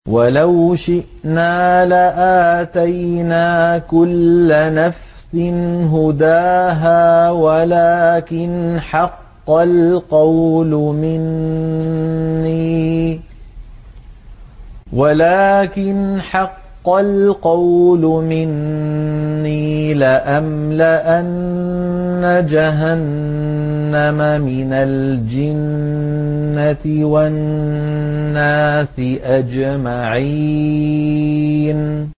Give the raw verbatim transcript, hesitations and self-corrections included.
وَلَوْ شِئْنَا لَآتَيْنَا كُلَّ نَفْسٍ هُدَاهَا وَلَٰكِنْ حَقَّ الْقَوْلُ مِنِّي وَلَٰكِنْ حَقَّ الْقَوْلُ مِنِّي لَأَمْلَأَنَّ جَهَنَّمَ مِنَ الْجِنَّةِ وَالنَّاسِ أَجْمَعِينَ